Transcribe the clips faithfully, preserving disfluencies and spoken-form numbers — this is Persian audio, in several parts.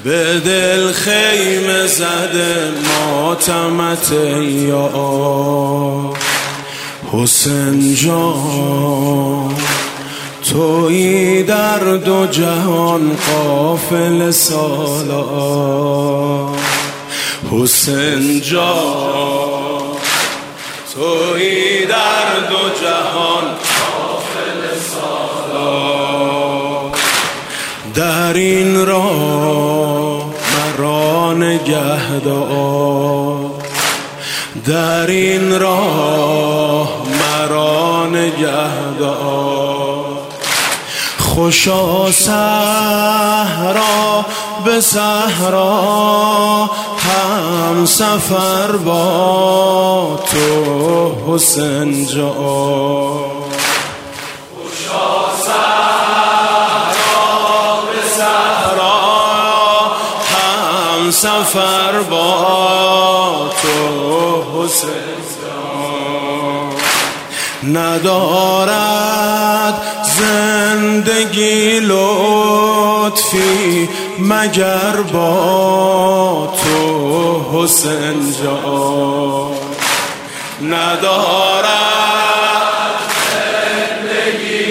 به دل خیمه زده ماتمت یا حسین جان، تویی در دو جهان قافل سالار. حسین جان، تویی در دو جهان قافل سالار. در این راه مرا نگهدار، در این راه مرا نگهدار. خوشا صحرا به صحرا هم سفر با تو حسین جان. خوشا صحرا به صحرا هم سفر با تو حسین جان. ندارد زندگی لطفی مگر با تو حسین جان. ندارد زندگی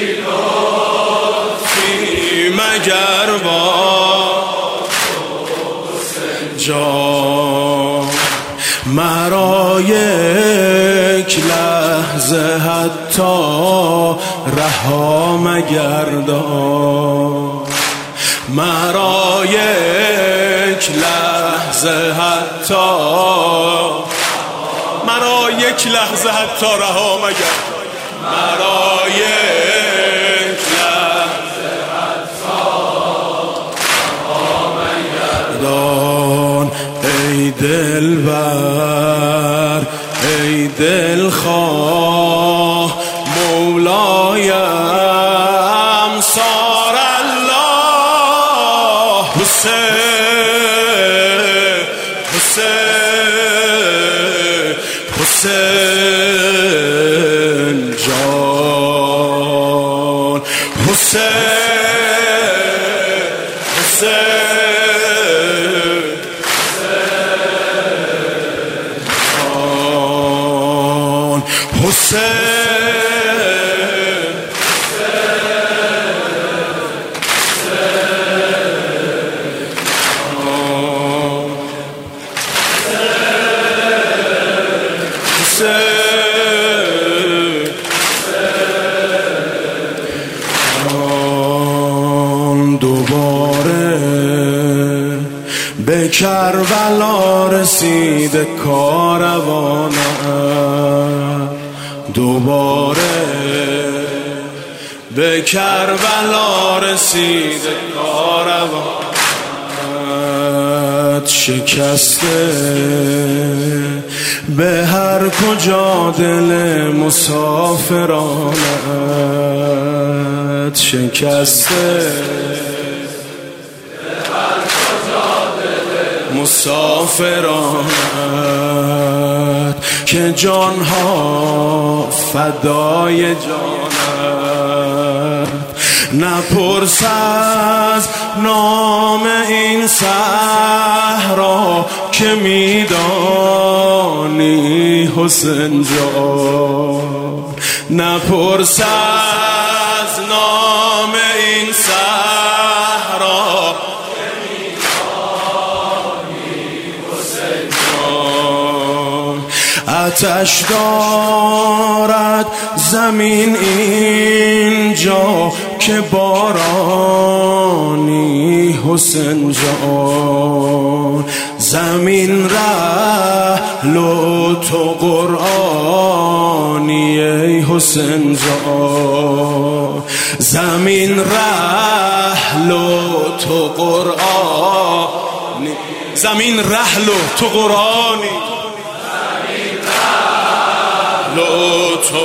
لطفی مگر با تو حسین جان. مرا یک لحظه حتی رها مگردان، مرا یک لحظه حتی مرا یک لحظه حتی رها مگردان. مرا یک لحظه حتی رها مگردان. ای دلبر ای دلخواه مولایم صار الله. حسین حسین حسین جان. حسین حسین حسین دوباره به کربلا رسید کاروانم، دوباره به کربلا رسید کاروانم. شکسته به هر کجا دل مسافرانت، شکسته به هر کجا دل مسافرانت، که جانها فدای جانت. نپرس از نام این صحرا که میدانی حسین جان. نپرس از نام این صحرا که میدانی حسین جان. آتش دارد زمین اینجا که بارانی حسین جان. زمین رحل و تو قرآنی ای حسین جان. زمین رحل و تو قرآنی، زمین رحل و تو قرآنی، لو تو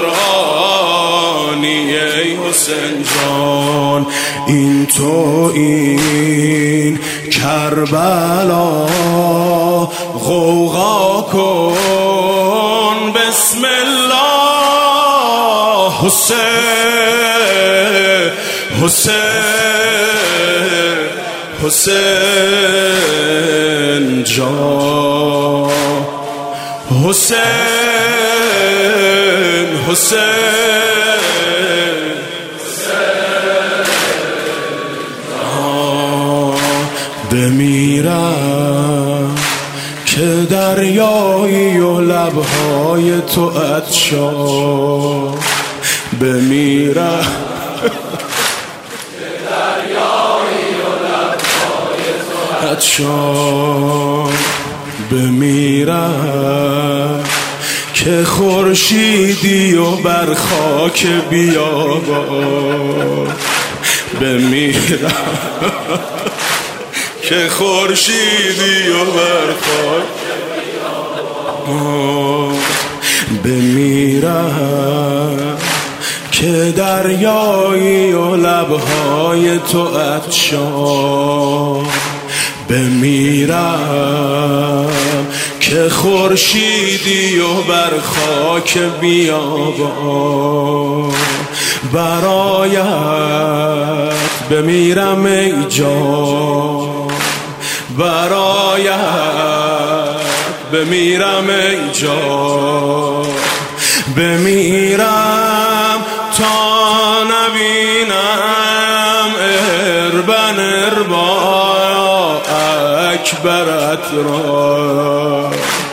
قرآنی ای حسین جان. این تو این کربلا غوغا کن بسم الله. حسین حسین حسین جان حسین حسین بمیرم که دریایی و لبهای تو عطشان بمیرم که دریایی و لبهای تو عطشان بمیرم که خورشیدی و بر خاک بیابان بمیرم که خورشیدی و بر خاک بمیرم که دریایی و لبهای تو عطشان بمیرم که خورشیدی و بر خاک بیابان برایت بمیرم ای جان برایت بمیرم ای جان بمیرم تا نبینم اربن اربا اکبرت را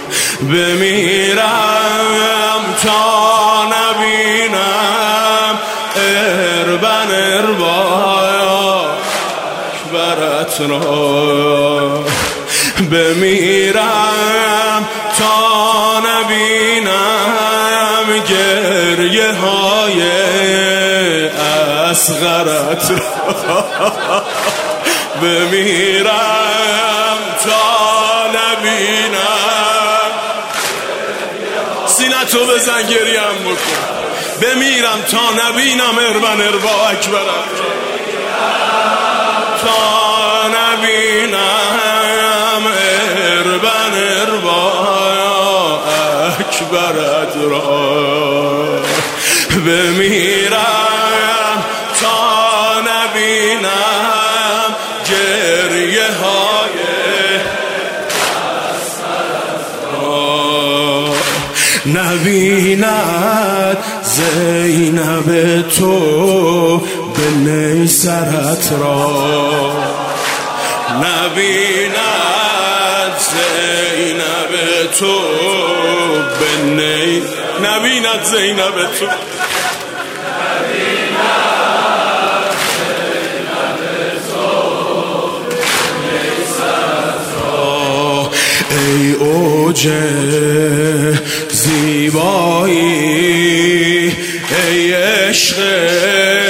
بمیرم تا نبینم اربن اربا اکبرت را بمیرم تا نبینم گریه های اصغرت را بمیرم تا نبینم سینتو بزن گریم بکن بمیرم تا نبینم اربن اربا اکبرت تا نبینم اربن اربا اکبرت را بمیرم تا نبینم گریه های نبیند زینب تو به نیسرت را نبیند زینب تو به نی نبیند زینب تو ای اوج زیبایی ای عشق